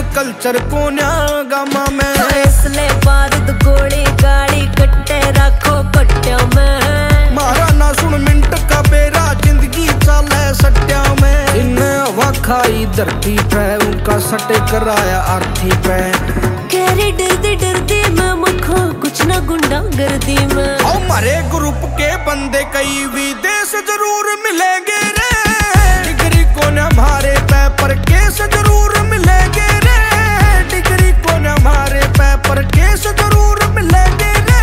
Culture को gamma में। इसलिए बारूद गोली गाड़ी कट्टे रखो कट्टिया में। मारा ना सुन मिंट का बेरा जिंदगी चाले सट्टिया में। इन्हें हवा खाई धरती पे उनका सटे कराया आरती पे। केरी डरदी मैं मखो कुछ ना गुंडा गर्दी में। हमारे ग्रुप के बंदे कई विदेश जरूर मिलेंगे रे।